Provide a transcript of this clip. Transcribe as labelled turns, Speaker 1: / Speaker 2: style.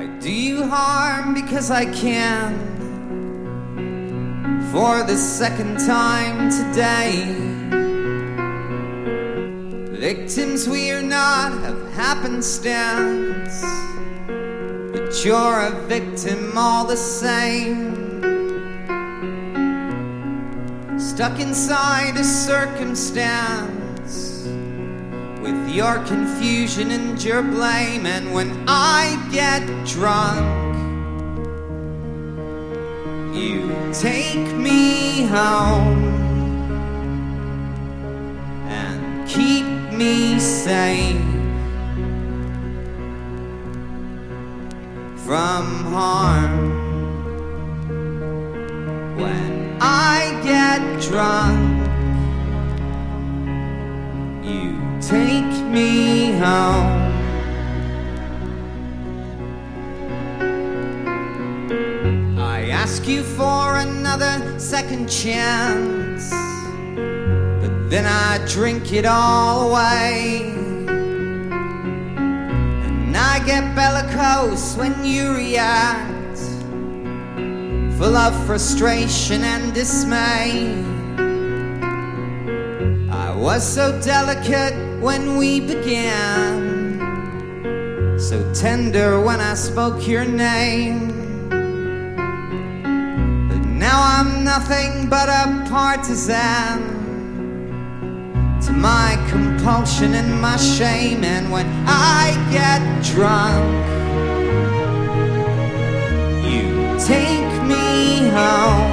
Speaker 1: do you harm because I can. For the second time today, victims we are not of happenstance, but you're a victim all the same. Stuck inside a circumstance with your confusion and your blame. And when I get drunk, you take me home and keep me safe from harm. When I get drunk, you take me home. I ask you for another second chance, but then I drink it all away. And I get bellicose when you react, full of frustration and dismay. I was so delicate when we began, so tender when I spoke your name. But now I'm nothing but a partisan to my compulsion and my shame. And when I get drunk, you take me home